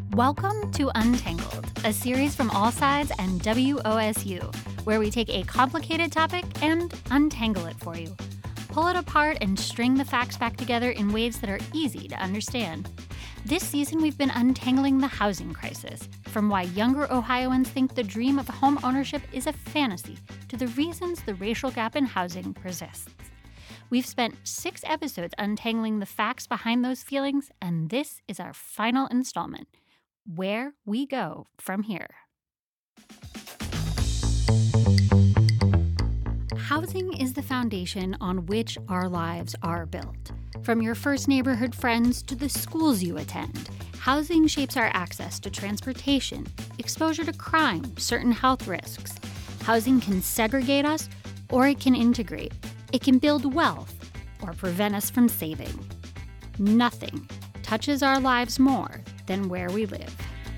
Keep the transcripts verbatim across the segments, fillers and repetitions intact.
Welcome to Untangled, a series from All Sides and W O S U, where we take a complicated topic and untangle it for you. Pull it apart and string the facts back together in ways that are easy to understand. This season, we've been untangling the housing crisis, from why younger Ohioans think the dream of home ownership is a fantasy to the reasons the racial gap in housing persists. We've spent six episodes untangling the facts behind those feelings, and this is our final installment. Where we go from here. Housing is the foundation on which our lives are built. From your first neighborhood friends to the schools you attend, housing shapes our access to transportation, exposure to crime, certain health risks. Housing can segregate us, or it can integrate. It can build wealth, or prevent us from saving. Nothing touches our lives more than where we live.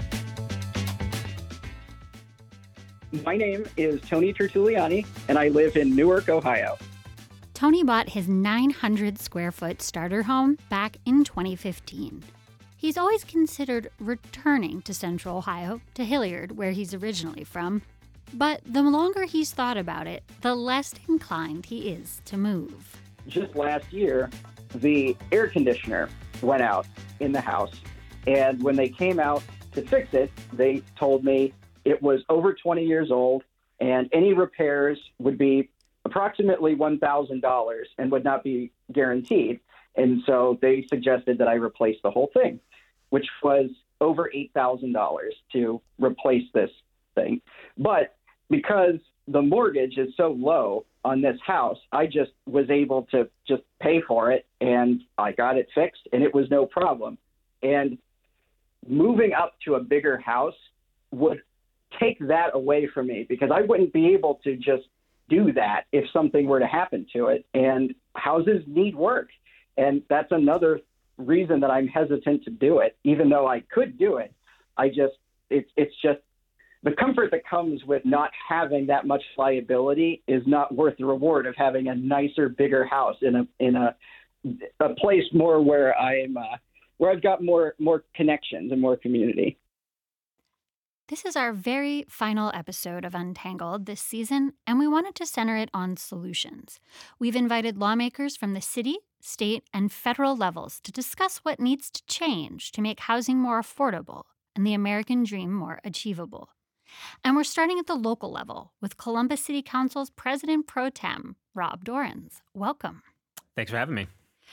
My name is Tony Tertulliani, and I live in Newark, Ohio. Tony bought his nine hundred square foot starter home back in twenty fifteen. He's always considered returning to Central Ohio, to Hilliard, where he's originally from. But the longer he's thought about it, the less inclined he is to move. Just last year, the air conditioner went out in the house. And when they came out to fix it, they told me it was over twenty years old and any repairs would be approximately one thousand dollars and would not be guaranteed. And so they suggested that I replace the whole thing, which was over eight thousand dollars to replace this thing. But because the mortgage is so low on this house, I just was able to just pay for it, and I got it fixed, and it was no problem. And moving up to a bigger house would take that away from me because I wouldn't be able to just do that if something were to happen to it. And houses need work. And that's another reason that I'm hesitant to do it, even though I could do it. I just, it's, it's just, the comfort that comes with not having that much liability is not worth the reward of having a nicer, bigger house in a in a a place more where I'm uh, where I've got more more connections and more community. This is our very final episode of Untangled this season, and we wanted to center it on solutions. We've invited lawmakers from the city, state, and federal levels to discuss what needs to change to make housing more affordable and the American dream more achievable. And we're starting at the local level with Columbus City Council's President Pro Tem, Rob Dorans. Welcome. Thanks for having me.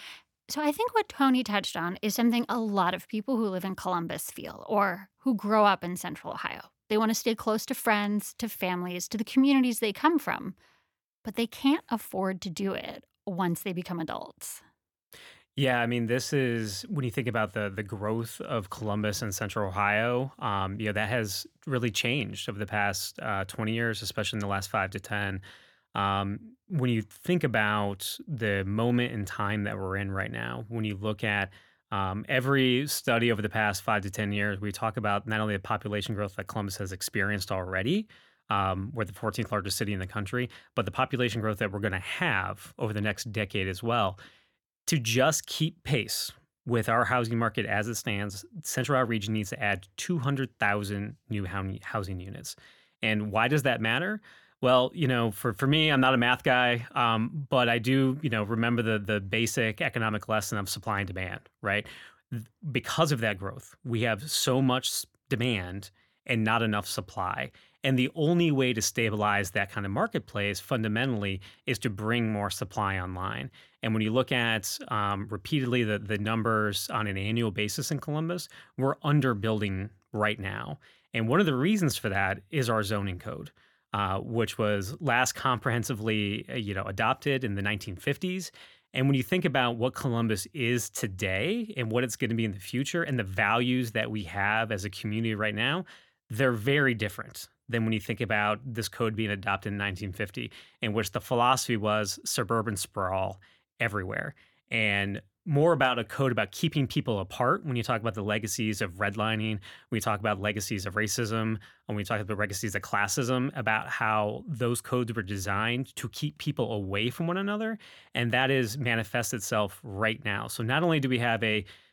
So I think what Tony touched on is something a lot of people who live in Columbus feel, or who grow up in Central Ohio. They want to stay close to friends, to families, to the communities they come from, but they can't afford to do it once they become adults. Yeah, I mean, this is when you think about the the growth of Columbus and Central Ohio. Um, you know, that has really changed over the past uh, twenty years, especially in the last five to ten. Um, when you think about the moment in time that we're in right now, when you look at um, every study over the past five to ten years, we talk about not only the population growth that Columbus has experienced already. Um, we're the fourteenth largest city in the country, but the population growth that we're going to have over the next decade as well. To just keep pace with our housing market as it stands, Central Ohio region needs to add two hundred thousand new housing units. And why does that matter? Well, you know, for, for me, I'm not a math guy, um, but I do, you know, remember the the basic economic lesson of supply and demand, right? Because of that growth, we have so much demand and not enough supply. And the only way to stabilize that kind of marketplace fundamentally is to bring more supply online. And when you look at um, repeatedly the, the numbers on an annual basis in Columbus, we're underbuilding right now. And one of the reasons for that is our zoning code, uh, which was last comprehensively uh, you know, adopted in the nineteen fifties. And when you think about what Columbus is today and what it's going to be in the future and the values that we have as a community right now, they're very different than when you think about this code being adopted in nineteen fifty, in which the philosophy was suburban sprawl everywhere. And more about a code about keeping people apart when you talk about the legacies of redlining, when you talk about legacies of racism, and when you talk about legacies of classism, about how those codes were designed to keep people away from one another. And that is manifests itself right now. So not only do we have a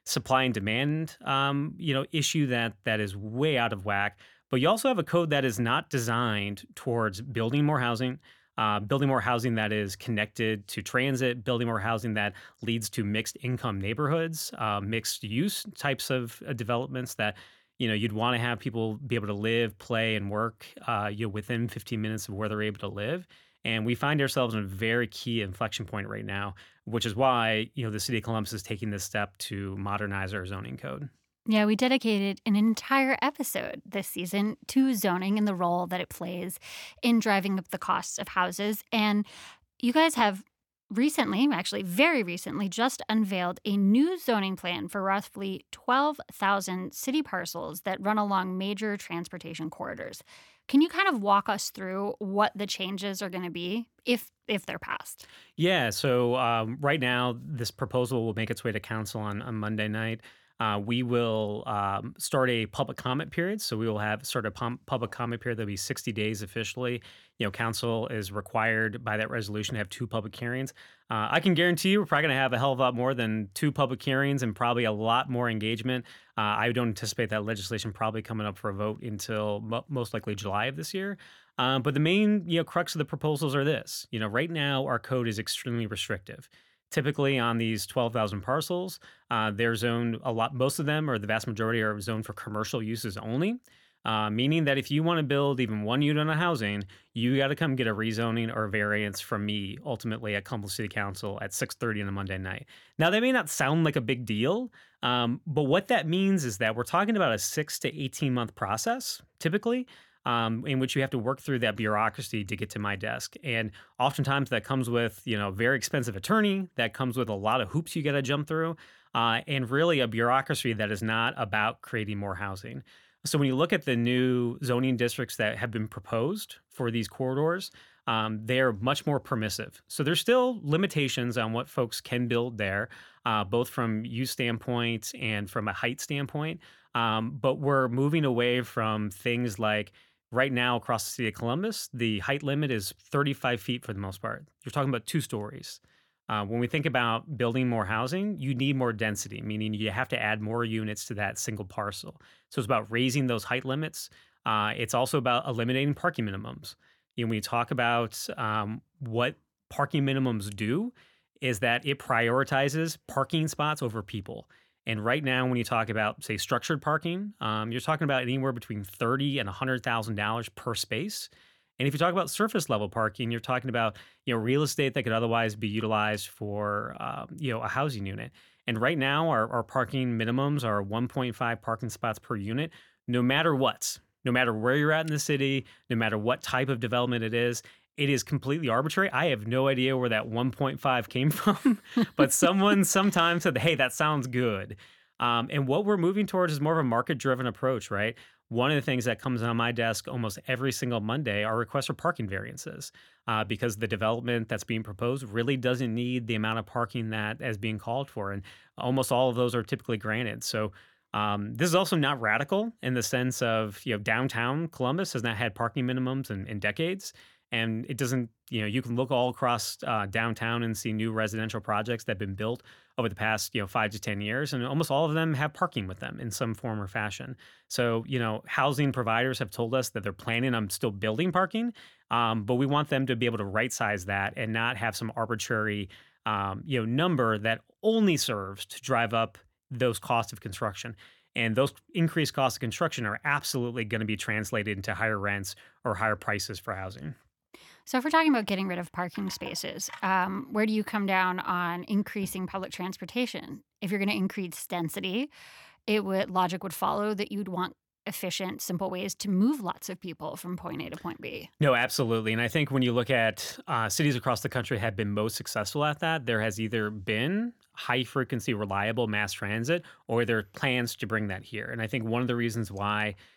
supply and demand, um, you know, issue that that is way out of whack. But you also have a code that is not designed towards building more housing, uh, building more housing that is connected to transit, building more housing that leads to mixed income neighborhoods, uh, mixed use types of uh, developments that you know you'd want to have people be able to live, play, and work uh, you know, within fifteen minutes of where they're able to live. And we find ourselves in a very key inflection point right now, which is why you know the city of Columbus is taking this step to modernize our zoning code. Yeah, we dedicated an entire episode this season to zoning and the role that it plays in driving up the costs of houses. And you guys have recently, actually very recently, just unveiled a new zoning plan for roughly twelve thousand city parcels that run along major transportation corridors. Can you kind of walk us through what the changes are going to be if if they're passed? Yeah. So um, right now, this proposal will make its way to council on, on Monday night. Uh, we will um, start a public comment period. So we will have sort of pum- public comment period. There'll be sixty days officially. You know, council is required by that resolution to have two public hearings. Uh, I can guarantee you we're probably going to have a hell of a lot more than two public hearings and probably a lot more engagement. Uh, I don't anticipate that legislation probably coming up for a vote until mo- most likely July of this year. Um, but the main, you know, crux of the proposals are this. You know, right now our code is extremely restrictive. Typically on these twelve thousand parcels, uh, they're zoned a lot, most of them or the vast majority are zoned for commercial uses only, uh, meaning that if you want to build even one unit of housing, you got to come get a rezoning or a variance from me ultimately at Columbus City Council at six thirty on a Monday night. Now, that may not sound like a big deal, um, but what that means is that we're talking about a six to eighteen month process, typically, um, in which you have to work through that bureaucracy to get to my desk. And oftentimes that comes with, you know, very expensive attorney, that comes with a lot of hoops you got to jump through, uh, and really a bureaucracy that is not about creating more housing. So when you look at the new zoning districts that have been proposed for these corridors, um, they're much more permissive. So there's still limitations on what folks can build there, uh, both from use standpoint and from a height standpoint. Um, but we're moving away from things like right now across the city of Columbus, the height limit is thirty-five feet for the most part. You're talking about two stories. Uh, when we think about building more housing, you need more density, meaning you have to add more units to that single parcel. So it's about raising those height limits. Uh, it's also about eliminating parking minimums. You know, when you talk about um, what parking minimums do, is that it prioritizes parking spots over people. And right now, when you talk about, say, structured parking, um, you're talking about anywhere between thirty thousand dollars and one hundred thousand dollars per space. And if you talk about surface level parking, you're talking about, you know, real estate that could otherwise be utilized for, um, you know, a housing unit. And right now, our, our parking minimums are one point five parking spots per unit, no matter what, no matter where you're at in the city, no matter what type of development it is. It is completely arbitrary. I have no idea where that one point five came from, but someone sometime said, hey, that sounds good. Um, and what we're moving towards is more of a market-driven approach, right? One of the things that comes on my desk almost every single Monday are requests for parking variances uh, because the development that's being proposed really doesn't need the amount of parking that is being called for. And almost all of those are typically granted. So um, this is also not radical in the sense of, you know, downtown Columbus has not had parking minimums in, in decades. And it doesn't, you know, you can look all across uh, downtown and see new residential projects that have been built over the past, you know, five to ten years. And almost all of them have parking with them in some form or fashion. So, you know, housing providers have told us that they're planning on still building parking, um, but we want them to be able to right size that and not have some arbitrary, um, you know, number that only serves to drive up those costs of construction. And those increased costs of construction are absolutely going to be translated into higher rents or higher prices for housing. So if we're talking about getting rid of parking spaces, um, where do you come down on increasing public transportation? If you're going to increase density, it would logic would follow that you'd want efficient, simple ways to move lots of people from point A to point B. No, absolutely. And I think when you look at uh, cities across the country have been most successful at that, there has either been high frequency, reliable mass transit, or there are plans to bring that here. And I think one of the reasons why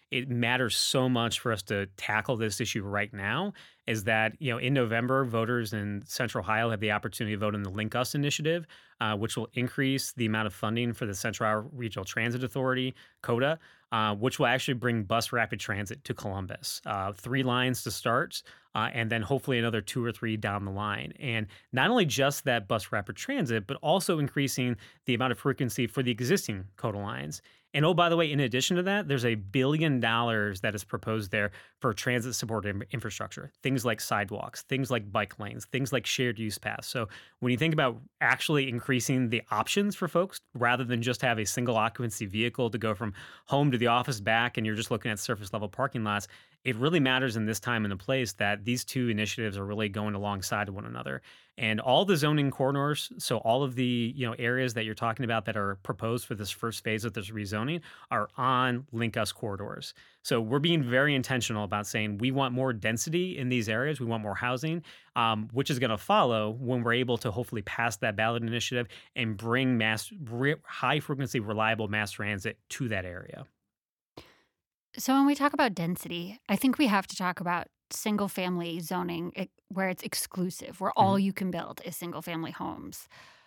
it matters so much for us to tackle this issue right now is that, you know, in November, voters in Central Ohio have the opportunity to vote in the Link Us initiative, uh, which will increase the amount of funding for the Central Ohio Regional Transit Authority, COTA, uh, which will actually bring bus rapid transit to Columbus. Uh, three lines to start, uh, and then hopefully another two or three down the line. And not only just that bus rapid transit, but also increasing the amount of frequency for the existing COTA lines. And oh, by the way, in addition to that, there's a billion dollars that is proposed there for transit supported infrastructure, things like sidewalks, things like bike lanes, things like shared use paths. So when you think about actually increasing the options for folks, rather than just have a single occupancy vehicle to go from home to the office back, and you're just looking at surface level parking lots, it really matters in this time and the place that these two initiatives are really going alongside of one another. And all the zoning corridors, so all of the, you know, areas that you're talking about that are proposed for this first phase of this rezoning are on Link Us corridors. So we're being very intentional about saying we want more density in these areas. We want more housing, um, which is going to follow when we're able to hopefully pass that ballot initiative and bring mass, high frequency, reliable mass transit to that area. So when we talk about density, I think we have to talk about single family zoning eh, where it's exclusive, where all Mhm. you can build is single family homes.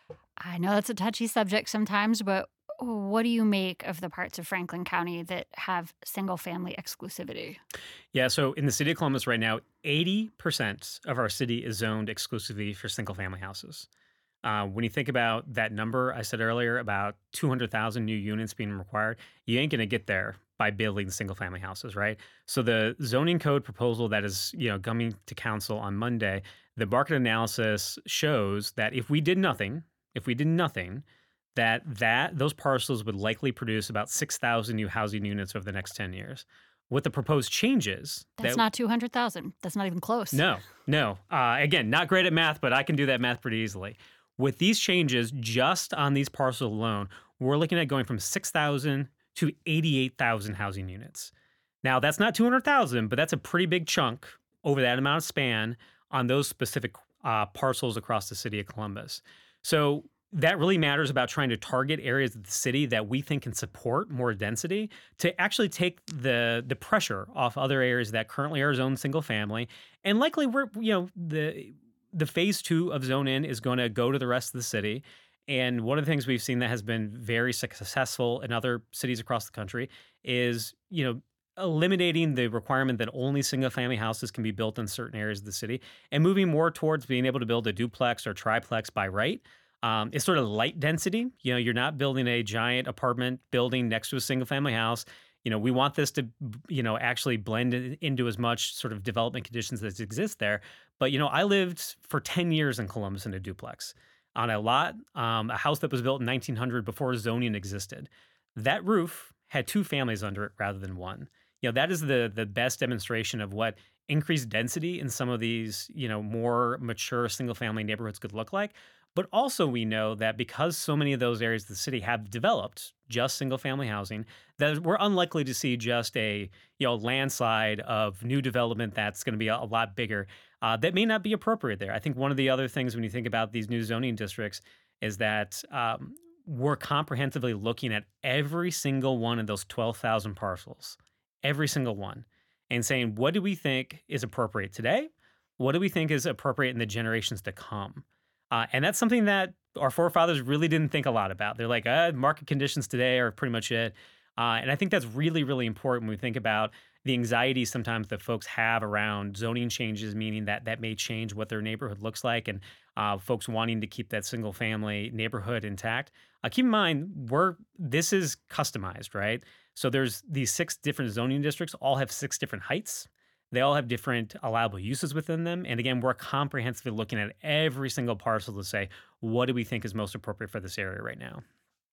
I know that's a touchy subject sometimes, but what do you make of the parts of Franklin County that have single family exclusivity? Yeah, so in the city of Columbus right now, eighty percent of our city is zoned exclusively for single family houses. Uh, when you think about that number I said earlier, about two hundred thousand new units being required, you ain't going to get there by building single family houses, right? So the zoning code proposal that is, you know, coming to council on Monday, the market analysis shows that if we did nothing, if we did nothing, that that those parcels would likely produce about six thousand new housing units over the next ten years. What the proposed changes That's that not two hundred thousand. That's not even close. no, no. Uh, again, not great at math, but I can do that math pretty easily. With these changes, just on these parcels alone, we're looking at going from six thousand to eighty-eight thousand housing units. Now, that's not two hundred thousand, but that's a pretty big chunk over that amount of span on those specific uh, parcels across the city of Columbus. So that really matters about trying to target areas of the city that we think can support more density to actually take the the pressure off other areas that currently are zoned single family. And likely we're, you know, the the phase two of Zone In is going to go to the rest of the city. And one of the things we've seen that has been very successful in other cities across the country is, you know, eliminating the requirement that only single family houses can be built in certain areas of the city and moving more towards being able to build a duplex or triplex by right. Um, it's sort of light density. You know, you're not building a giant apartment building next to a single family house. You know, we want this to, you know, actually blend in- into as much sort of development conditions as exist there. But, you know, I lived for ten years in Columbus in a duplex on a lot, um, a house that was built in nineteen hundred before zoning existed. That roof had two families under it rather than one. You know, that is the the best demonstration of what increased density in some of these, you know, more mature single family neighborhoods could look like. But also we know that because so many of those areas of the city have developed just single family housing, that we're unlikely to see just a, you know, landslide of new development that's going to be a, a lot bigger. Uh, that may not be appropriate there. I think one of the other things when you think about these new zoning districts is that um, we're comprehensively looking at every single one of those twelve thousand parcels, every single one, and saying, what do we think is appropriate today? What do we think is appropriate in the generations to come? Uh, and that's something that our forefathers really didn't think a lot about. They're like, uh, market conditions today are pretty much it. Uh, and I think that's really, really important when we think about the anxiety sometimes that folks have around zoning changes, meaning that that may change what their neighborhood looks like, and uh, folks wanting to keep that single family neighborhood intact. Uh, keep in mind, we're this is customized, right? So there's these six different zoning districts, all have six different heights. They all have different allowable uses within them. And again, we're comprehensively looking at every single parcel to say, what do we think is most appropriate for this area right now?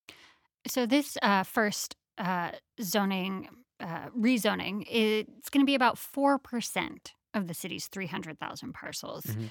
So this uh, first uh, zoning, uh, rezoning, it's going to be about four percent of the city's three hundred thousand parcels. hmm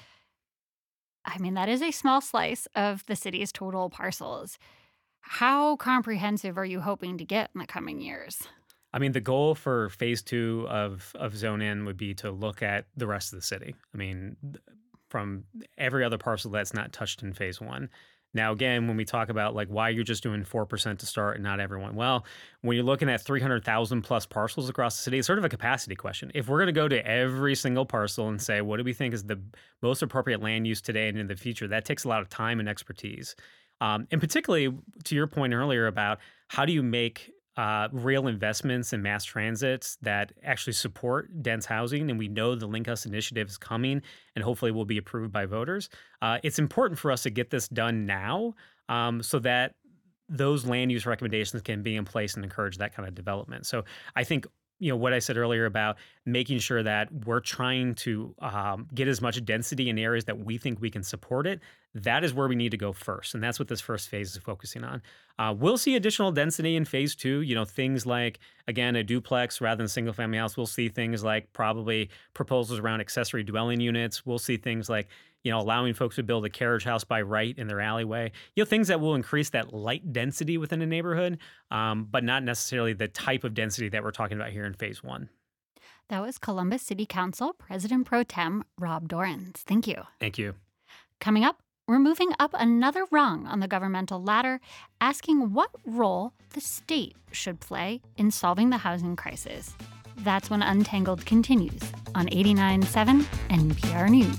I mean, that is a small slice of the city's total parcels. How comprehensive are you hoping to get in the coming years? I mean, the goal for phase two of, of Zone In would be to look at the rest of the city. I mean, th- from every other parcel that's not touched in phase one. Now, again, when we talk about like why you're just doing four percent to start and not everyone, well, when you're looking at three hundred thousand plus parcels across the city, it's sort of a capacity question. If we're going to go to every single parcel and say, what do we think is the most appropriate land use today and in the future, that takes a lot of time and expertise. Um, and particularly to your point earlier about how do you make uh, real investments in mass transits that actually support dense housing, and we know the Link Us initiative is coming and hopefully will be approved by voters. Uh, it's important for us to get this done now um, so that those land use recommendations can be in place and encourage that kind of development. So I think you know what I said earlier about making sure that we're trying to um, get as much density in areas that we think we can support it. That is where we need to go first, and that's what this first phase is focusing on. Uh, we'll see additional density in phase two. You know, things like again a duplex rather than a single family house. We'll see things like probably proposals around accessory dwelling units. We'll see things like you know allowing folks to build a carriage house by right in their alleyway. You know, things that will increase that light density within a neighborhood, um, but not necessarily the type of density that we're talking about here in phase one. That was Columbus City Council President Pro Tem Rob Dorans. Thank you. Thank you. Coming up, we're moving up another rung on the governmental ladder, asking what role the state should play in solving the housing crisis. That's when Untangled continues on eighty-nine point seven N P R News.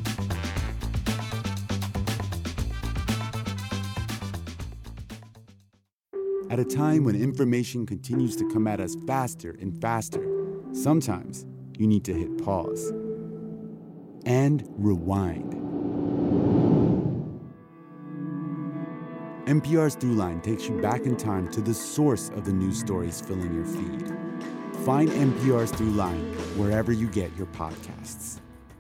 At a time when information continues to come at us faster and faster, sometimes you need to hit pause and rewind. N P R's Throughline takes you back in time to the source of the news stories filling your feed. Find N P R's Throughline wherever you get your podcasts.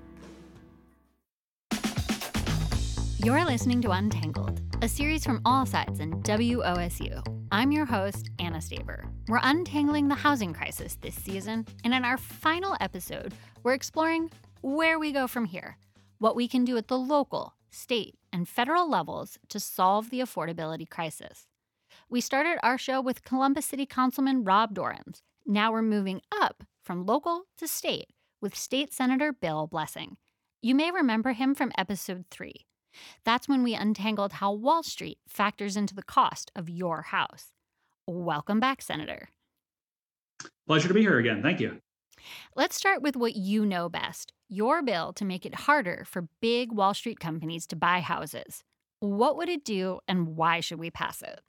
You're listening to Untangled, a series from All Sides and W O S U. I'm your host, Anna Staver. We're untangling the housing crisis this season, and in our final episode, we're exploring where we go from here, what we can do at the local, state, and federal levels to solve the affordability crisis. We started our show with Columbus City Councilman Rob Dorans. Now we're moving up from local to state with State Senator Bill Blessing. You may remember him from episode three. That's when we untangled how Wall Street factors into the cost of your house. Welcome back, Senator. Pleasure to be here again. Thank you. Let's start with what you know best, your bill to make it harder for big Wall Street companies to buy houses. What would it do, and why should we pass it?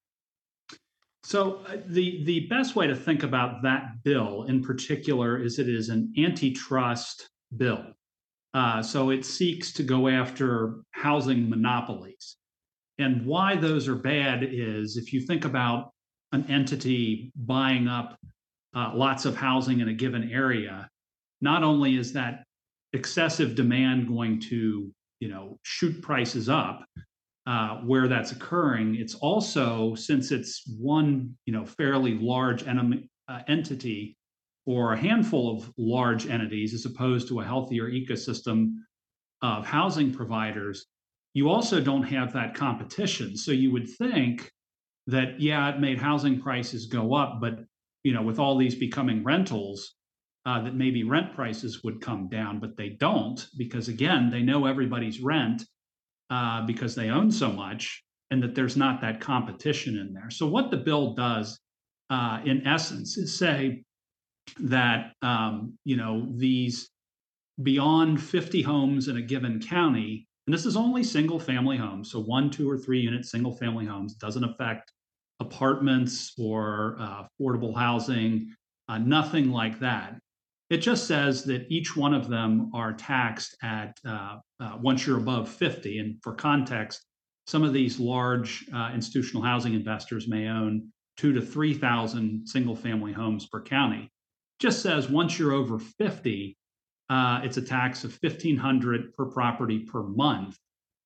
So uh, the, the best way to think about that bill in particular is it is an antitrust bill. Uh, so it seeks to go after housing monopolies. And why those are bad is if you think about an entity buying up uh, lots of housing in a given area, not only is that excessive demand going to, you know, shoot prices up uh, where that's occurring, it's also, since it's one, you know, fairly large en- uh, entity or a handful of large entities as opposed to a healthier ecosystem of housing providers, you also don't have that competition. So you would think that, yeah, it made housing prices go up, but you know, with all these becoming rentals, uh, that maybe rent prices would come down, but they don't, because again, they know everybody's rent uh, because they own so much, and that there's not that competition in there. So what the bill does, uh, in essence, is say that um, you know these beyond fifty homes in a given county, and this is only single family homes, so one, two, or three unit single family homes, doesn't affect apartments or uh, affordable housing, uh, nothing like that. It just says that each one of them are taxed at uh, uh, once you're above fifty. And for context, some of these large uh, institutional housing investors may own two to three thousand single family homes per county. Just says once you're over fifty, uh, it's a tax of fifteen hundred dollars per property per month.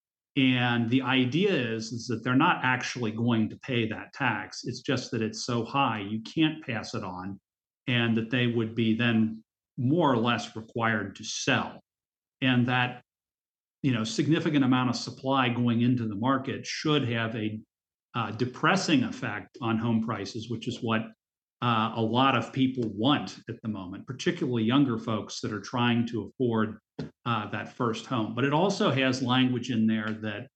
And the idea is, is that they're not actually going to pay that tax. It's just that it's so high, you can't pass it on, and that they would be then more or less required to sell. And that, you know, significant amount of supply going into the market should have a uh, depressing effect on home prices, which is what uh, a lot of people want at the moment, particularly younger folks that are trying to afford uh, that first home. But it also has language in there that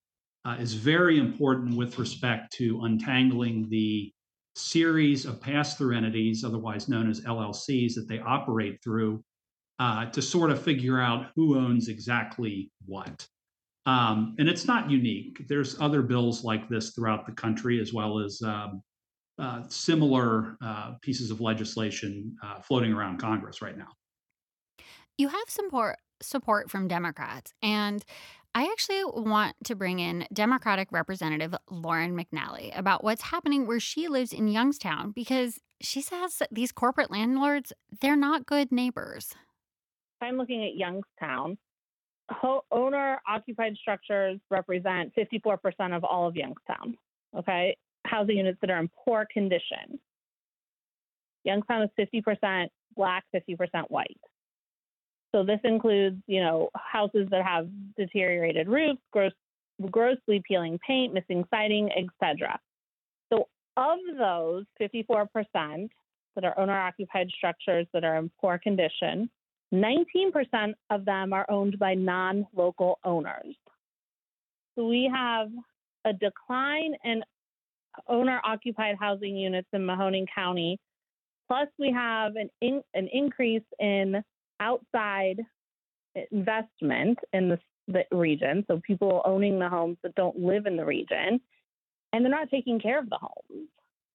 uh, is very important with respect to untangling the series of pass-through entities, otherwise known as L L Cs, that they operate through uh, to sort of figure out who owns exactly what. Um, and it's not unique. There's other bills like this throughout the country, as well as um, uh, similar uh, pieces of legislation uh, floating around Congress right now. You have support support from Democrats, and I actually want to bring in Democratic Representative Lauren McNally about what's happening where she lives in Youngstown because she says that these corporate landlords, they're not good neighbors. I'm looking at Youngstown. Ho- owner-occupied structures represent fifty-four percent of all of Youngstown, okay? Housing units that are in poor condition. Youngstown is fifty percent Black, fifty percent white. So this includes, you know, houses that have deteriorated roofs, gross, grossly peeling paint, missing siding, et cetera. So of those fifty-four percent that are owner-occupied structures that are in poor condition, nineteen percent of them are owned by non-local owners. So we have a decline in owner-occupied housing units in Mahoning County, plus we have an, in, an increase in outside investment in the, the region, so people owning the homes that don't live in the region, and they're not taking care of the homes.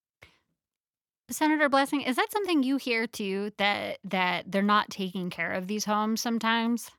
Senator Blessing, is that something you hear too, that that they're not taking care of these homes sometimes?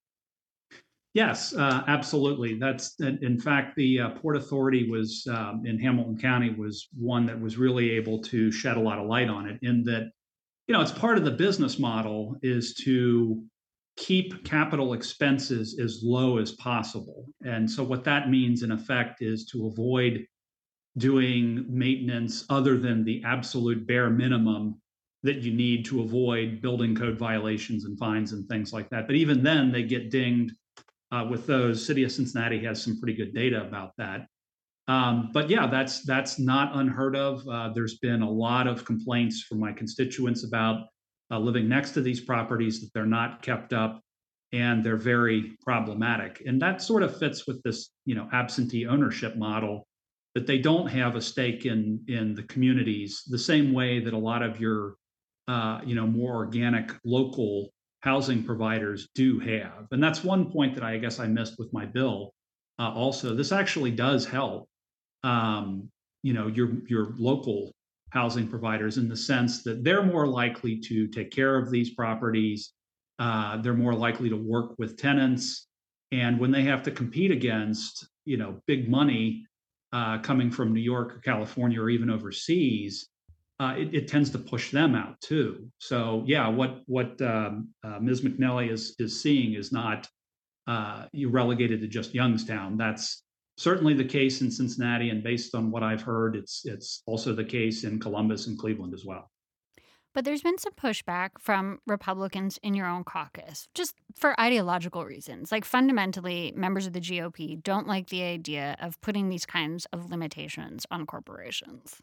Yes, uh, absolutely. That's in fact the uh, Port Authority was um, in Hamilton County was one that was really able to shed a lot of light on it. In that, you know, it's part of the business model is to keep capital expenses as low as possible, and so what that means in effect is to avoid doing maintenance other than the absolute bare minimum that you need to avoid building code violations and fines and things like that. But even then, they get dinged uh, with those. City of Cincinnati has some pretty good data about that. Um, but yeah, that's that's not unheard of. Uh, there's been a lot of complaints from my constituents about uh, living next to these properties, that they're not kept up and they're very problematic. And that sort of fits with this, you know, absentee ownership model, that they don't have a stake in in the communities the same way that a lot of your uh, you know more organic local housing providers do have. And that's one point that I guess I missed with my bill. Uh, also, this actually does help um, you know your your local housing providers in the sense that they're more likely to take care of these properties. Uh, they're more likely to work with tenants, and when they have to compete against you know big money uh, coming from New York or California or even overseas, uh, it, it tends to push them out too. So yeah, what what um, uh, Miz McNally is is seeing is not uh, you relegated to just Youngstown. That's certainly the case in Cincinnati, and based on what I've heard, it's it's also the case in Columbus and Cleveland as well. But there's been some pushback from Republicans in your own caucus, just for ideological reasons. Like fundamentally, members of the G O P don't like the idea of putting these kinds of limitations on corporations.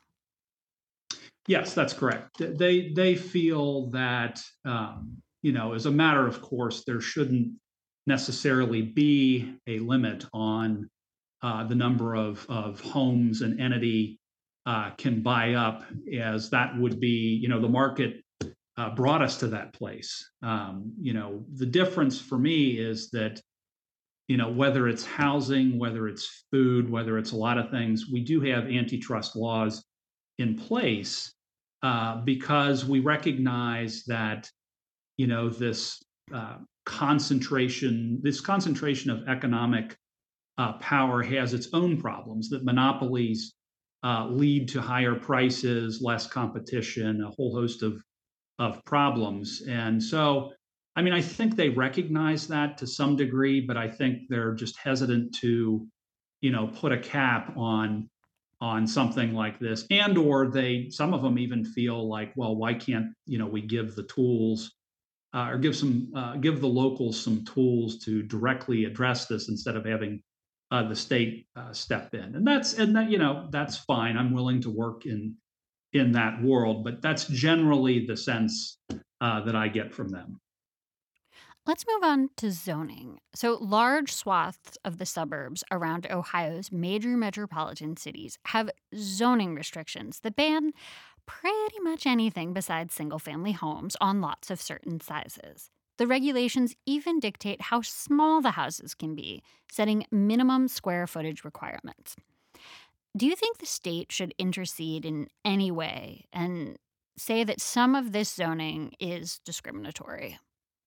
Yes, that's correct. They they feel that um, you know, as a matter of course, there shouldn't necessarily be a limit on uh, the number of of homes an entity uh, can buy up, as that would be, you know, the market uh, brought us to that place. Um, you know, the difference for me is that, you know, whether it's housing, whether it's food, whether it's a lot of things, we do have antitrust laws in place uh, because we recognize that, you know, this uh, concentration, this concentration of economic uh, power has its own problems, that monopolies uh, lead to higher prices, less competition, a whole host of, of problems. And so, I mean, I think they recognize that to some degree, but I think they're just hesitant to, you know, put a cap on on something like this. And or they, some of them even feel like, well, why can't, you know, we give the tools uh, or give some, uh, give the locals some tools to directly address this instead of having uh, the state uh, step in. And that's, and that, you know, that's fine. I'm willing to work in, in that world, but that's generally the sense uh, that I get from them. Let's move on to zoning. So, large swaths of the suburbs around Ohio's major metropolitan cities have zoning restrictions that ban pretty much anything besides single family homes on lots of certain sizes. The regulations even dictate how small the houses can be, setting minimum square footage requirements. Do you think the state should intercede in any way and say that some of this zoning is discriminatory?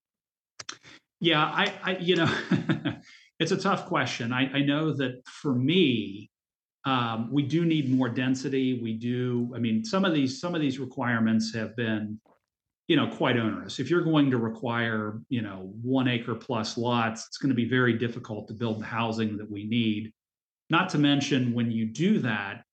Yeah, I, I you know, it's a tough question. I, I know that for me, um, we do need more density. We do. I mean, some of these some of these requirements have been, you know, quite onerous. If you're going to require, you know, one acre plus lots, it's going to be very difficult to build the housing that we need. Not to mention, when you do that,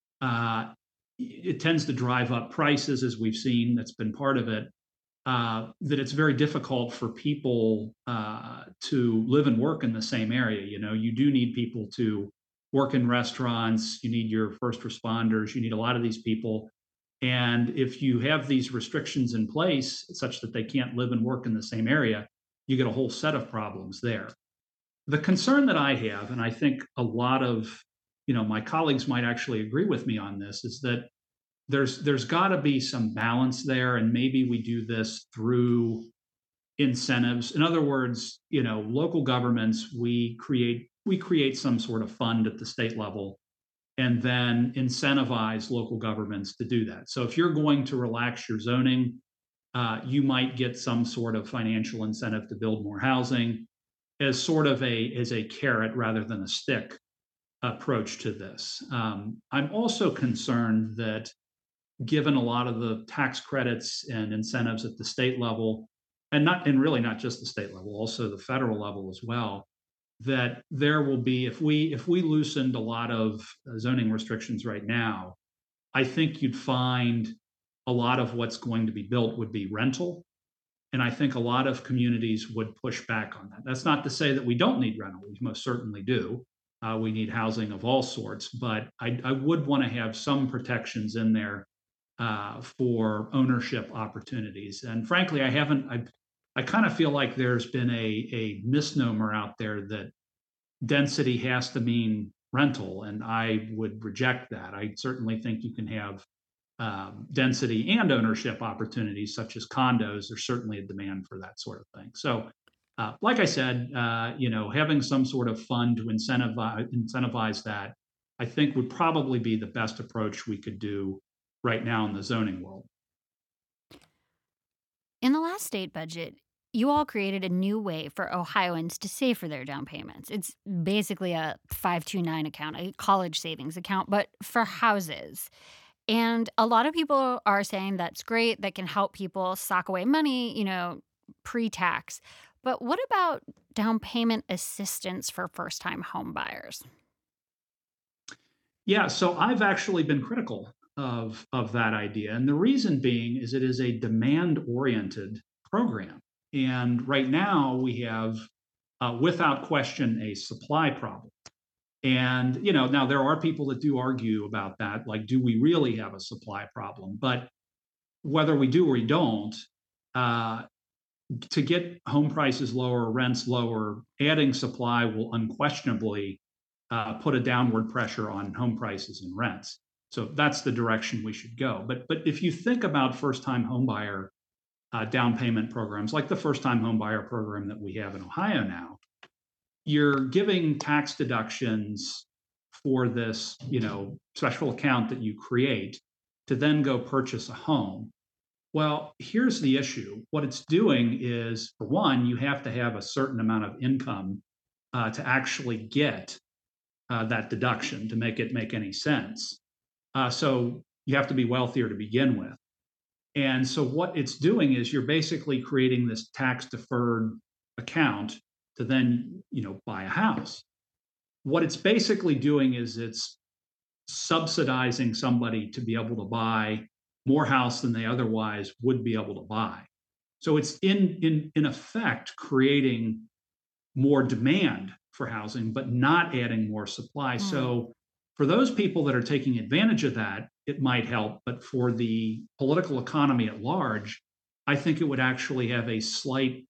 uh, it tends to drive up prices, as we've seen. That's been part of it. Uh, that it's very difficult for people uh, to live and work in the same area. You know, you do need people to work in restaurants. You need your first responders. You need a lot of these people. And if you have these restrictions in place such that they can't live and work in the same area, you get a whole set of problems there. The concern that I have, and I think a lot of, you know, my colleagues might actually agree with me on this, is that there's there's got to be some balance there, and maybe we do this through incentives. In other words, you know, local governments, we create we create some sort of fund at the state level and then incentivize local governments to do that. So if you're going to relax your zoning, uh, you might get some sort of financial incentive to build more housing as sort of a as a carrot rather than a stick approach to this. Um, I'm also concerned that given a lot of the tax credits and incentives at the state level, and not and really not just the state level, also the federal level as well, that there will be, if we if we loosened a lot of uh, zoning restrictions right now, I think you'd find a lot of what's going to be built would be rental. And I think a lot of communities would push back on that. That's not to say that we don't need rental. We most certainly do. Uh, we need housing of all sorts, but I, I would want to have some protections in there uh, for ownership opportunities. And frankly, I haven't. I I kind of feel like there's been a a misnomer out there that density has to mean rental, and I would reject that. I certainly think you can have um, density and ownership opportunities, such as condos. There's certainly a demand for that sort of thing. So, uh, like I said, uh, you know, having some sort of fund to incentivize incentivize that, I think would probably be the best approach we could do right now in the zoning world. In the last state budget, you all created a new way for Ohioans to save for their down payments. It's basically a five two nine account, a college savings account, but for houses. And a lot of people are saying that's great, that can help people sock away money, you know, pre tax. But what about down payment assistance for first time home buyers? Yeah, so I've actually been critical of of that idea, and the reason being is it is a demand oriented program, and right now we have, uh, without question, a supply problem. And you know, now there are people that do argue about that, like, do we really have a supply problem? But whether we do or we don't, uh, to get home prices lower, rents lower, adding supply will unquestionably uh, put a downward pressure on home prices and rents. So that's the direction we should go. But but if you think about first-time homebuyer uh, down payment programs, like the first-time homebuyer program that we have in Ohio now, you're giving tax deductions for this, you know, special account that you create to then go purchase a home. Well, here's the issue. What it's doing is, for one, you have to have a certain amount of income uh, to actually get uh, that deduction to make it make any sense. Uh, so you have to be wealthier to begin with. And so what it's doing is you're basically creating this tax deferred account to then, you know, buy a house. What it's basically doing is it's subsidizing somebody to be able to buy more house than they otherwise would be able to buy. So it's in in in effect creating more demand for housing, but not adding more supply. Mm. So for those people that are taking advantage of that, it might help. But for the political economy at large, I think it would actually have a slight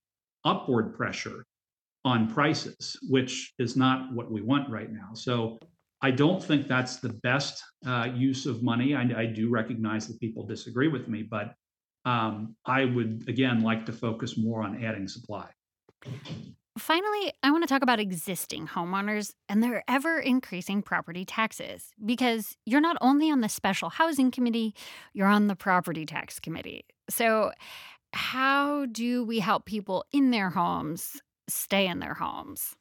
upward pressure on prices, which is not what we want right now. So I don't think that's the best uh, use of money. I, I do recognize that people disagree with me, but um, I would, again, like to focus more on adding supply. Finally, I want to talk about existing homeowners and their ever-increasing property taxes, because you're not only on the Special Housing Committee, you're on the Property Tax Committee. So how do we help people in their homes stay in their homes?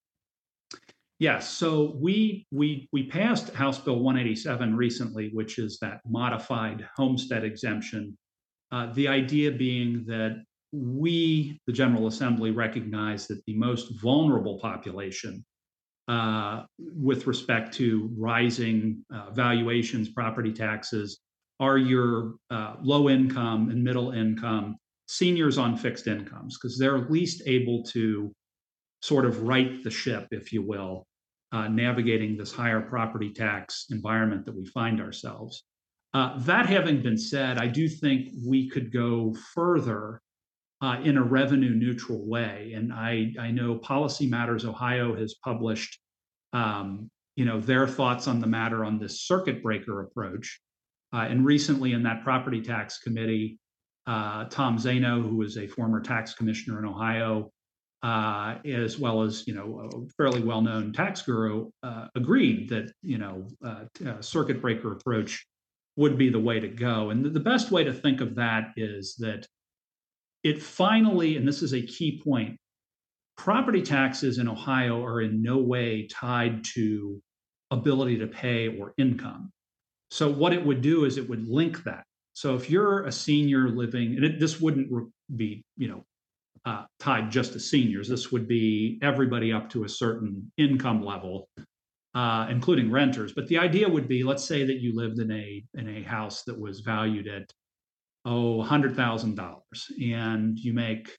Yes, so we we we passed House Bill one eighty-seven recently, which is that modified homestead exemption. Uh, the idea being that we, the General Assembly, recognize that the most vulnerable population uh, with respect to rising uh, valuations, property taxes, are your uh, low income and middle income seniors on fixed incomes, because they're least able to sort of right the ship, if you will, uh, navigating this higher property tax environment that we find ourselves. Uh, that having been said, I do think we could go further uh, in a revenue neutral way. And I, I know Policy Matters Ohio has published um, you know, their thoughts on the matter on this circuit breaker approach. Uh, and recently in that property tax committee, uh, Tom Zano, who is a former tax commissioner in Ohio, uh, as well as, you know, a fairly well-known tax guru, uh, agreed that, you know, uh, a circuit breaker approach would be the way to go. And the, the best way to think of that is that it finally, and this is a key point, property taxes in Ohio are in no way tied to ability to pay or income. So what it would do is it would link that. So if you're a senior living, and it, this wouldn't be, you know, uh, tied just to seniors. This would be everybody up to a certain income level, uh, including renters. But the idea would be, let's say that you lived in a in a house that was valued at oh one hundred thousand dollars, and you make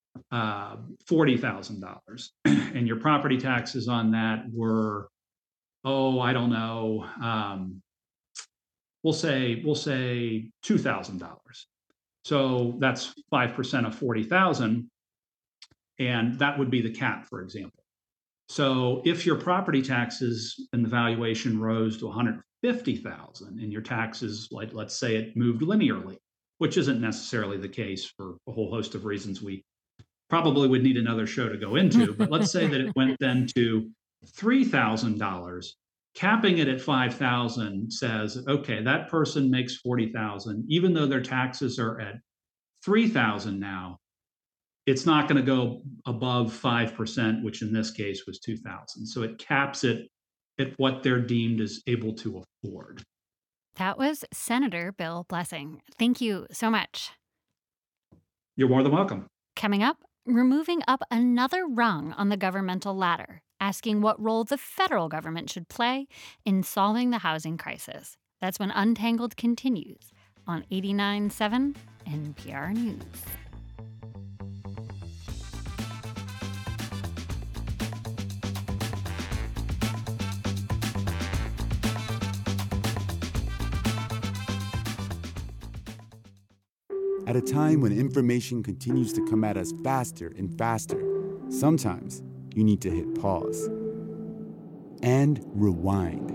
uh, forty thousand dollars, and your property taxes on that were, oh, I don't know. Um, We'll say we'll say two thousand dollars. So that's five percent of forty thousand, and that would be the cap, for example. So if your property taxes and the valuation rose to one hundred fifty thousand, and your taxes, like let's say it moved linearly, which isn't necessarily the case for a whole host of reasons we probably would need another show to go into. But let's say that it went then to three thousand dollars. Capping it at five thousand says, okay, that person makes forty thousand, even though their taxes are at three thousand now, it's not going to go above five percent, which in this case was two thousand. So it caps it at what they're deemed as able to afford. That was Senator Bill Blessing. Thank you so much. You're more than welcome. Coming up, we're moving up another rung on the governmental ladder, asking what role the federal government should play in solving the housing crisis. That's when Untangled continues on eighty-nine point seven N P R News. At a time when information continues to come at us faster and faster, sometimes you need to hit pause and rewind.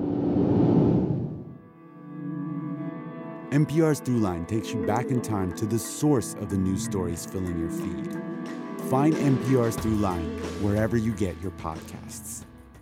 N P R's Throughline takes you back in time to the source of the news stories filling your feed. Find N P R's Throughline wherever you get your podcasts.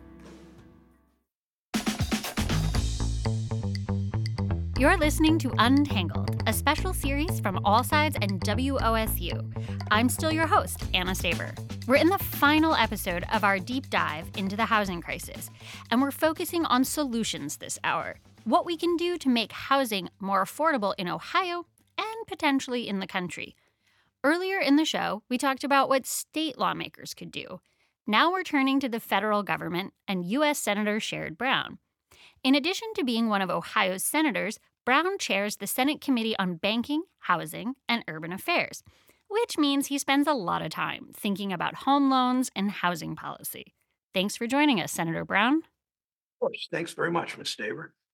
You're listening to Untangled, a special series from All Sides and W O S U. I'm still your host, Anna Staver. We're in the final episode of our deep dive into the housing crisis, and we're focusing on solutions this hour. What we can do to make housing more affordable in Ohio and potentially in the country. Earlier in the show, we talked about what state lawmakers could do. Now we're turning to the federal government and U S Senator Sherrod Brown. In addition to being one of Ohio's senators, Brown chairs the Senate Committee on Banking, Housing, and Urban Affairs, which means he spends a lot of time thinking about home loans and housing policy. Thanks for joining us, Senator Brown. Of course. Thanks very much, Miz Staver.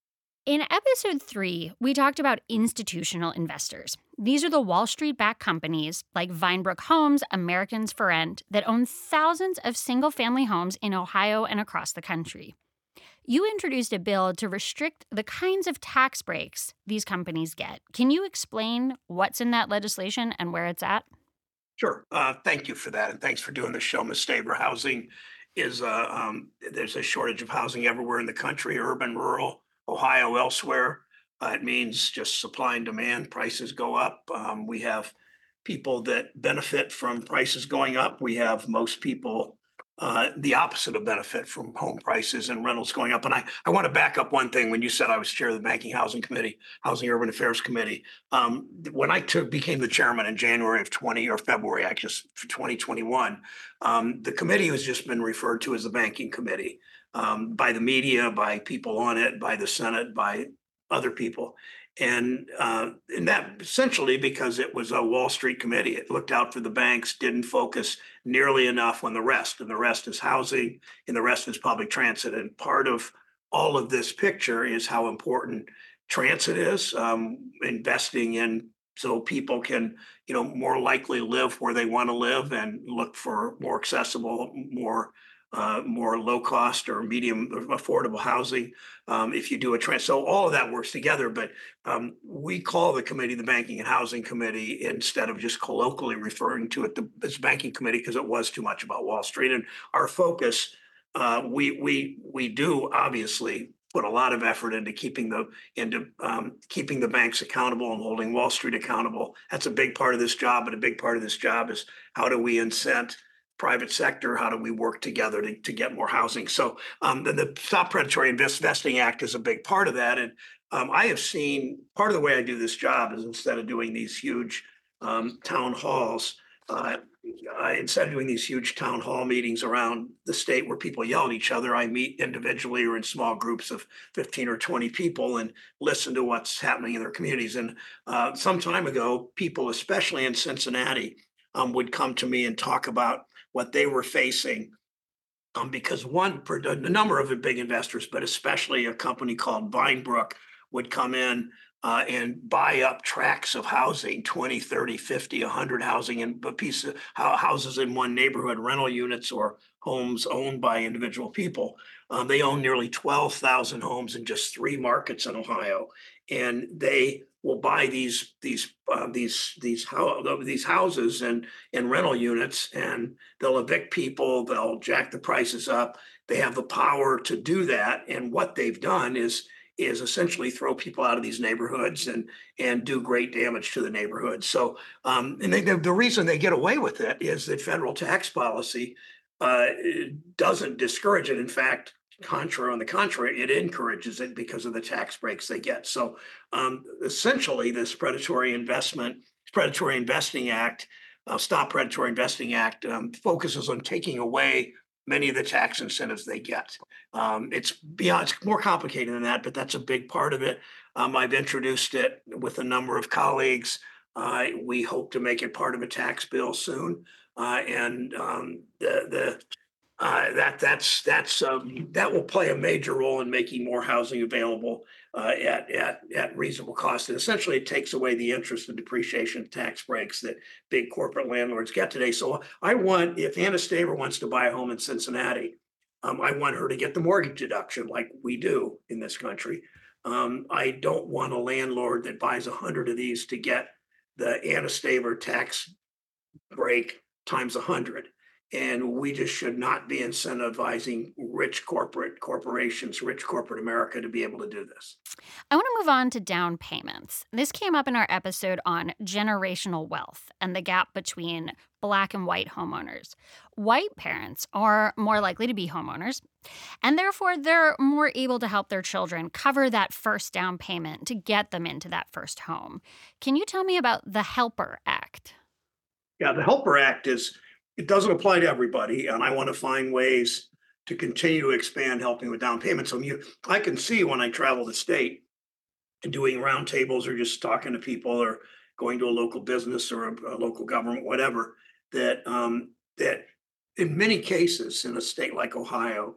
In episode three, we talked about institutional investors. These are the Wall Street-backed companies like Vinebrook Homes, Americans for Rent, that own thousands of single-family homes in Ohio and across the country. You introduced a bill to restrict the kinds of tax breaks these companies get. Can you explain what's in that legislation and where it's at? Sure. Uh, thank you for that, and thanks for doing the show, Miz Staber. Housing is uh, um, there's a shortage of housing everywhere in the country, urban, rural, Ohio, elsewhere. Uh, it means just supply and demand. Prices go up. Um, we have people that benefit from prices going up. We have most people uh, the opposite of benefit from home prices and rentals going up. And I, I want to back up one thing. When you said I was chair of the Banking Housing Committee, Housing Urban Affairs Committee, um, when I took became the chairman in January of twenty or February, I guess, twenty twenty-one, um, the committee has just been referred to as the Banking Committee um, by the media, by people on it, by the Senate, by other people. And, uh, and that essentially because it was a Wall Street committee. It looked out for the banks, didn't focus nearly enough on the rest. And the rest is housing, and the rest is public transit. And part of all of this picture is how important transit is, um, investing in so people can, you know, more likely live where they want to live and look for more accessible, more uh, more low cost or medium affordable housing. Um, if you do a trans, so all of that works together. But um, we call the committee the Banking and Housing Committee instead of just colloquially referring to it the, as Banking Committee because it was too much about Wall Street. And our focus, uh, we we we do obviously put a lot of effort into keeping the into um, keeping the banks accountable and holding Wall Street accountable. That's a big part of this job, but a big part of this job is how do we incent private sector? How do we work together to, to get more housing? So um, the, the Stop Predatory Investing Act is a big part of that. And um, I have seen part of the way I do this job is instead of doing these huge um, town halls, uh, I, instead of doing these huge town hall meetings around the state where people yell at each other, I meet individually or in small groups of fifteen or twenty people and listen to what's happening in their communities. And uh, some time ago, people, especially in Cincinnati, um, would come to me and talk about what they were facing. Um, because one, a number of big investors, but especially a company called Vinebrook would come in uh, and buy up tracts of housing, twenty, thirty, fifty, one hundred housing in a piece of houses in one neighborhood, rental units or homes owned by individual people. Um, they own nearly twelve thousand homes in just three markets in Ohio. And they will buy these these uh, these these how these houses and and rental units, and they'll evict people. They'll jack the prices up. They have the power to do that. And what they've done is is essentially throw people out of these neighborhoods and and do great damage to the neighborhoods. So um, and they, the, the reason they get away with it is that federal tax policy uh, doesn't discourage it. In fact, contrary on the contrary, it encourages it because of the tax breaks they get. So um, essentially, this predatory investment, predatory investing act, uh, Stop Predatory Investing Act, um, focuses on taking away many of the tax incentives they get. Um, it's beyond, it's more complicated than that, but that's a big part of it. Um, I've introduced it with a number of colleagues. Uh, we hope to make it part of a tax bill soon, uh, and um, the the Uh, that that's that's um, that will play a major role in making more housing available uh, at at at reasonable cost. And essentially, it takes away the interest and depreciation tax breaks that big corporate landlords get today. So I want, if Anna Staver wants to buy a home in Cincinnati, um, I want her to get the mortgage deduction like we do in this country. Um, I don't want a landlord that buys a hundred of these to get the Anna Staver tax break times a hundred. And we just should not be incentivizing rich corporate corporations, rich corporate America to be able to do this. I want to move on to down payments. This came up in our episode on generational wealth and the gap between Black and white homeowners. White parents are more likely to be homeowners, and therefore they're more able to help their children cover that first down payment to get them into that first home. Can you tell me about the HELPER Act? Yeah, the HELPER Act is, it doesn't apply to everybody, and I want to find ways to continue to expand helping with down payments. So you, I can see when I travel the state and doing roundtables or just talking to people or going to a local business or a, a local government, whatever, that um, that in many cases in a state like Ohio,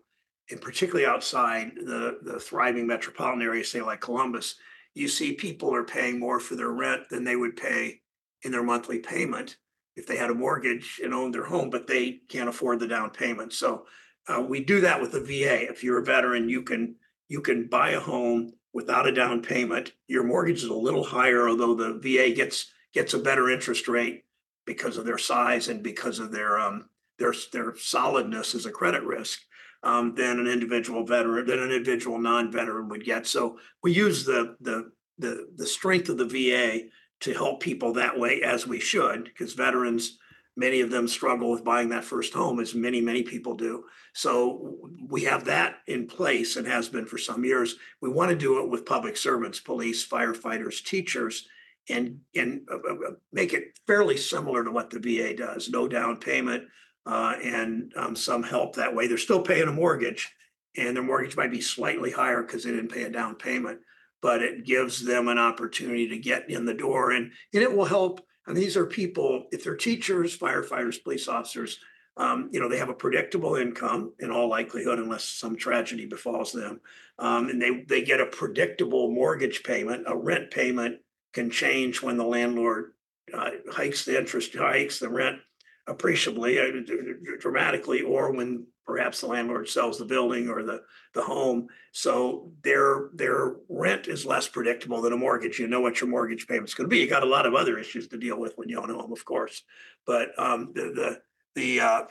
and particularly outside the, the thriving metropolitan areas, say like Columbus, you see people are paying more for their rent than they would pay in their monthly payment if they had a mortgage and owned their home, but they can't afford the down payment. So uh, we do that with the V A. If you're a veteran, you can you can buy a home without a down payment. Your mortgage is a little higher, although the V A gets gets a better interest rate because of their size and because of their um, their their solidness as a credit risk um, than an individual veteran than an individual non-veteran would get. So we use the the the the strength of the V A to help people that way, as we should, because veterans, many of them struggle with buying that first home, as many many people do. So we have that in place and has been for some years. We want to do it with public servants, police, firefighters, teachers, and and uh, uh, make it fairly similar to what the V A does. No down payment uh, and um, some help that way. They're still paying a mortgage, and their mortgage might be slightly higher because they didn't pay a down payment, but it gives them an opportunity to get in the door, and and it will help. And these are people, if they're teachers, firefighters, police officers, um, you know, they have a predictable income in all likelihood, unless some tragedy befalls them, um, and they they get a predictable mortgage payment. A rent payment can change when the landlord uh, hikes the interest, hikes the rent appreciably, uh, dramatically, or when perhaps the landlord sells the building or the, the home. So their their rent is less predictable than a mortgage. You know what your mortgage payment's going to be. You got a lot of other issues to deal with when you own a home, of course. But um, the the the uh,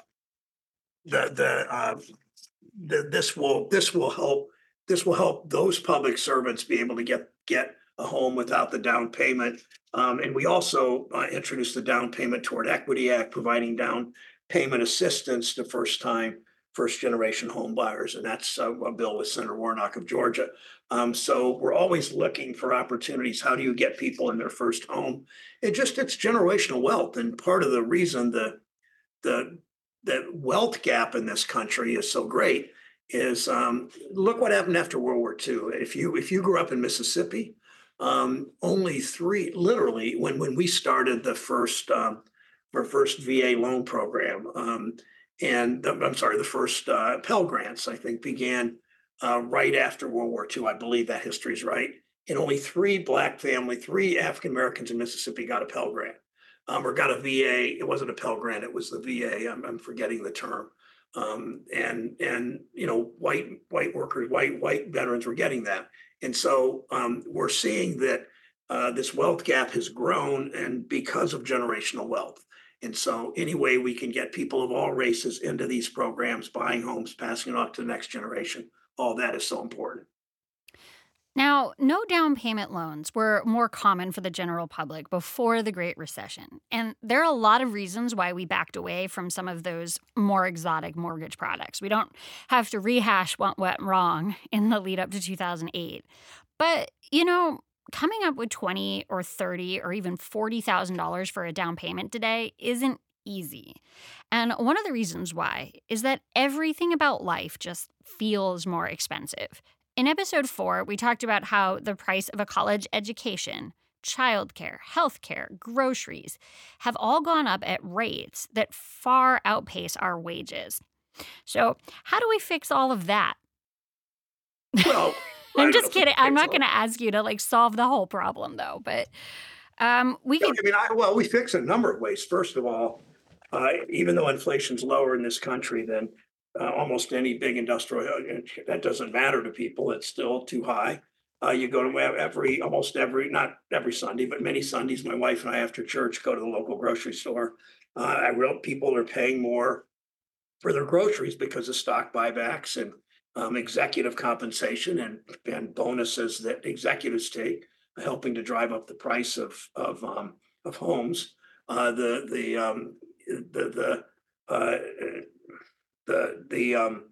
the the, uh, the this will this will help this will help those public servants be able to get get a home without the down payment. Um, and we also uh, introduced the Down Payment Toward Equity Act, providing down payment assistance to first time, first generation home buyers. And that's uh, a bill with Senator Warnock of Georgia. Um, so we're always looking for opportunities. How do you get people in their first home? It just, it's generational wealth. And part of the reason the, the, the wealth gap in this country is so great is um, look what happened after World War Two. If you, if you grew up in Mississippi, Um, only three, literally, when when we started the first um, our first V A loan program, um, and the, I'm sorry, the first uh, Pell Grants, I think, began uh, right after World War Two. I believe that history is right. And only three Black family, three African Americans in Mississippi got a Pell Grant, um, or got a V A. It wasn't a Pell Grant; it was the V A. I'm, I'm forgetting the term. Um, and and you know, white white workers, white white veterans were getting that. And so um, we're seeing that uh, this wealth gap has grown, and because of generational wealth. And so any way we can get people of all races into these programs, buying homes, passing it off to the next generation, all that is so important. Now, no down payment loans were more common for the general public before the Great Recession. And there are a lot of reasons why we backed away from some of those more exotic mortgage products. We don't have to rehash what went wrong in the lead up to two thousand eight. But, you know, coming up with twenty or thirty or even forty thousand dollars for a down payment today isn't easy. And one of the reasons why is that everything about life just feels more expensive. In episode four, we talked about how the price of a college education, childcare, healthcare, groceries have all gone up at rates that far outpace our wages. So, how do we fix all of that? Well, I'm just kidding. I'm not going to ask you to like solve the whole problem, though. But um, we No, can. I mean, I, well, we fix a number of ways. First of all, uh, even though inflation's lower in this country than uh, almost any big industrial, uh, that doesn't matter to people. It's still too high. Uh, you go to every, almost every, not every Sunday, but many Sundays, my wife and I after church go to the local grocery store. Uh, I real people are paying more for their groceries because of stock buybacks and um, executive compensation and, and bonuses that executives take, helping to drive up the price of of um, of homes. Uh, the the um, the the uh, the the um,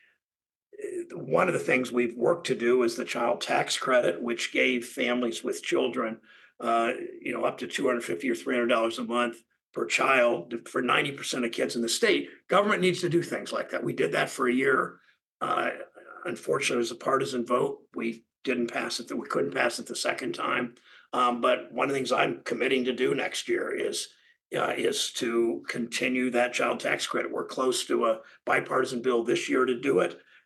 one of the things we've worked to do is the child tax credit, which gave families with children, uh, you know, up to two hundred fifty or three hundred dollars a month per child for ninety percent of kids in the state. Government needs to do things like that. We did that for a year. Uh, unfortunately, it was a partisan vote. We didn't pass it. We couldn't pass it the second time. Um, but one of the things I'm committing to do next year is uh, is to continue that child tax credit. We're close to a bipartisan bill this year to do it.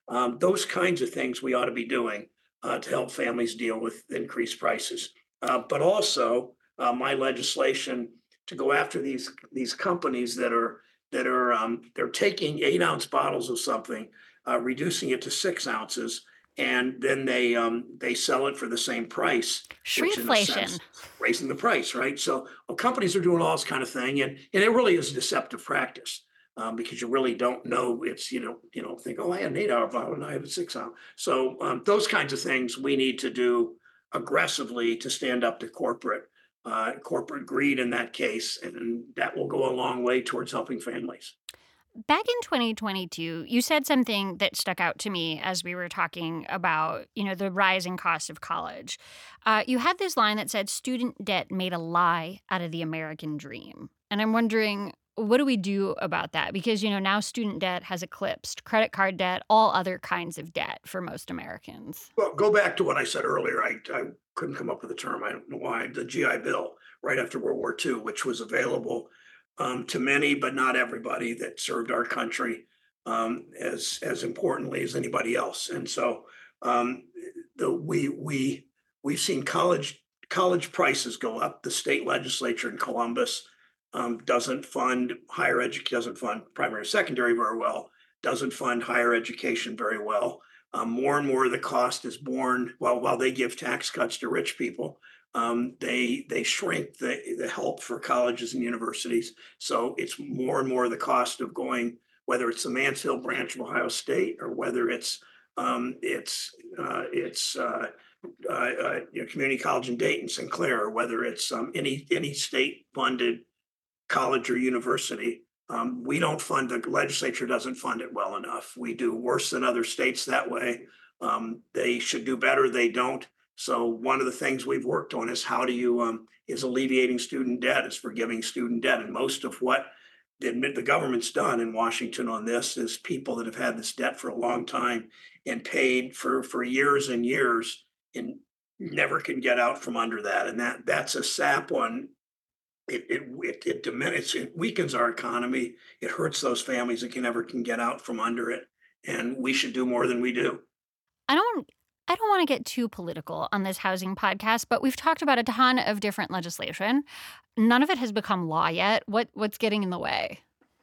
Um, those kinds of things we ought to be doing uh, to help families deal with increased prices. Uh, but also, uh, my legislation to go after these these companies that are that are um, they're taking eight ounce bottles of something, uh, reducing it to six ounces, and then they um, they sell it for the same price, which in a Shrinkflation. sense raising the price, right? So well, companies are doing all this kind of thing, and and it really is a deceptive practice. Um, because you really don't know. It's you know you know think, oh, I had an eight hour bottle and I have a six hour. So um, those kinds of things we need to do aggressively to stand up to corporate uh, corporate greed in that case, and that will go a long way towards helping families. Back in twenty twenty-two, you said something that stuck out to me as we were talking about, you know, the rising cost of college. Uh, you had this line that said, "Student debt made a lie out of the American dream." And I'm wondering, what do we do about that? Because, you know, now student debt has eclipsed credit card debt, all other kinds of debt for most Americans. Well, go back to what I said earlier. I, I couldn't come up with a term. I don't know why. The G I Bill right after World War Two, which was available um, to many, but not everybody that served our country um, as as importantly as anybody else. And so um, the we we we've seen college college prices go up. The state legislature in Columbus um, doesn't fund higher education, doesn't fund primary and secondary very well, doesn't fund higher education very well. Um, more and more of the cost is borne while while they give tax cuts to rich people. Um, they they shrink the, the help for colleges and universities. So it's more and more of the cost of going, whether it's the Mansfield branch of Ohio State or whether it's um, it's uh, it's uh, uh, uh, you know, community college in Dayton, Sinclair, or whether it's um, any any state funded college or university. Um, we don't fund, the legislature doesn't fund it well enough. We do worse than other states that way. Um, they should do better. They don't. So one of the things we've worked on is how do you, um, is alleviating student debt, is forgiving student debt. And most of what the, the government's done in Washington on this is people that have had this debt for a long time and paid for, for years and years and never can get out from under that. And that that's a sap on It it it, it diminishes, it weakens our economy. It hurts those families that can never can get out from under it. And we should do more than we do. I don't I don't want to get too political on this housing podcast, but we've talked about a ton of different legislation. None of it has become law yet. What what's getting in the way?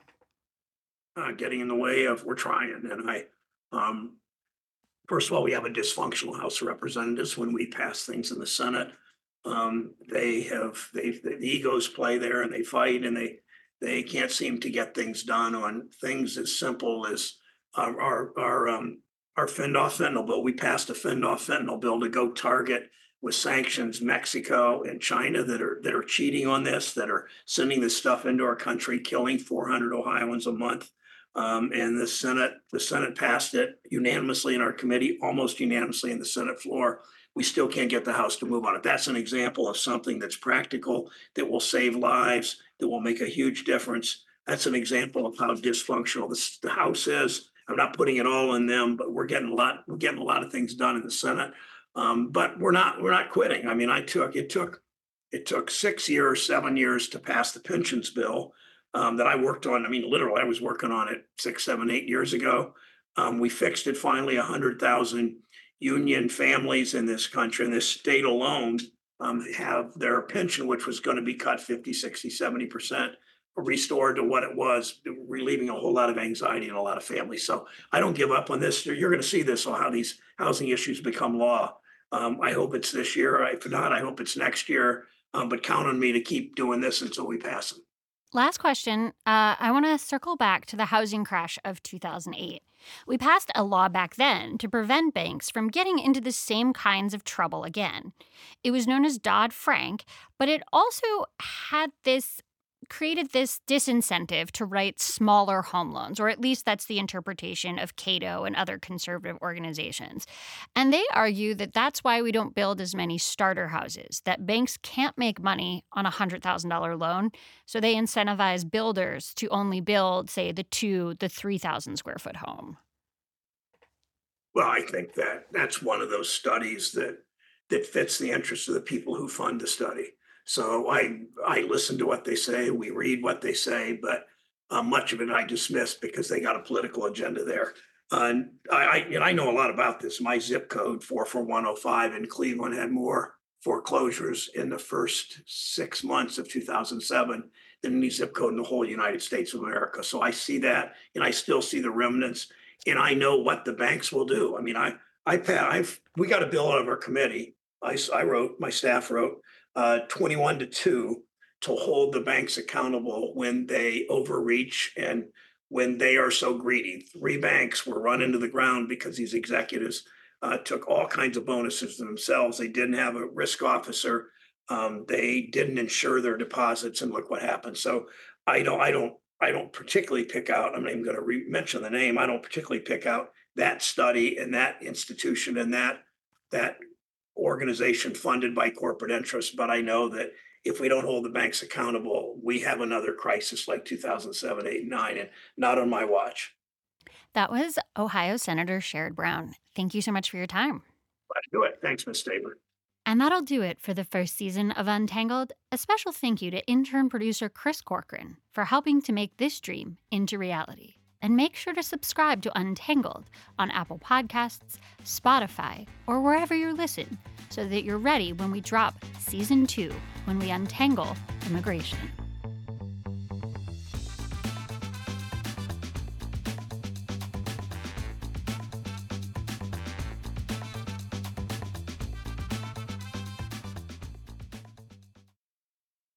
Uh, getting in the way of we're trying. And I, um, first of all, we have a dysfunctional House of Representatives when we pass things in the Senate. Um, they have they the egos play there and they fight and they they can't seem to get things done on things as simple as our our our um our fend off fentanyl bill. We passed a fend off fentanyl bill to go target with sanctions Mexico and China that are that are cheating on this, that are sending this stuff into our country, killing four hundred Ohioans a month. Um, and the Senate the Senate passed it unanimously in our committee, almost unanimously in the Senate floor. We still can't get the House to move on it. That's an example of something that's practical, that will save lives, that will make a huge difference. That's an example of how dysfunctional this, the House is. I'm not putting it all on them, but we're getting a lot. We're getting a lot of things done in the Senate. Um, but we're not. We're not quitting. I mean, I took it took it took six years, seven years to pass the pensions bill um, that I worked on. I mean, literally, I was working on it six, seven, eight years ago. Um, we fixed it finally. A hundred thousand union families in this country, in this state alone, um, have their pension, which was going to be cut fifty, sixty, seventy percent, restored to what it was, relieving a whole lot of anxiety in a lot of families. So I don't give up on this. You're going to see this on how these housing issues become law. Um, I hope it's this year. If not, I hope it's next year. Um, but count on me to keep doing this until we pass them. Last question. Uh, I want to circle back to the housing crash of two thousand eight. We passed a law back then to prevent banks from getting into the same kinds of trouble again. It was known as Dodd-Frank, but it also had this created this disincentive to write smaller home loans, or at least that's the interpretation of Cato and other conservative organizations. And they argue that that's why we don't build as many starter houses, that banks can't make money on a one hundred thousand dollars loan, so they incentivize builders to only build, say, the two, the three thousand square foot home. Well, I think that that's one of those studies that that fits the interests of the people who fund the study. So I I listen to what they say, we read what they say, but uh, much of it I dismiss because they got a political agenda there. Uh, I, I, and I know a lot about this. My zip code, four four one oh five in Cleveland, had more foreclosures in the first six months of two thousand seven than any zip code in the whole United States of America. So I see that, and I still see the remnants, and I know what the banks will do. I mean, I, I, I've, we got a bill out of our committee. I, I wrote, my staff wrote, uh, twenty-one to two to hold the banks accountable when they overreach and when they are so greedy. Three banks were run into the ground because these executives uh, took all kinds of bonuses to themselves. They didn't have a risk officer. Um, they didn't insure their deposits, and look what happened. So I don't, I don't, I don't particularly pick out. I'm not even going to re- mention the name. I don't particularly pick out that study and that institution and that that organization funded by corporate interests. But I know that if we don't hold the banks accountable, we have another crisis like two thousand seven, eight, nine, and not on my watch. That was Ohio Senator Sherrod Brown. Thank you so much for your time. Glad to do it. Thanks, Miz Staber. And that'll do it for the first season of Untangled. A special thank you to intern producer Chris Corcoran for helping to make this dream into reality. And make sure to subscribe to Untangled on Apple Podcasts, Spotify, or wherever you listen, so that you're ready when we drop season two, when we untangle immigration.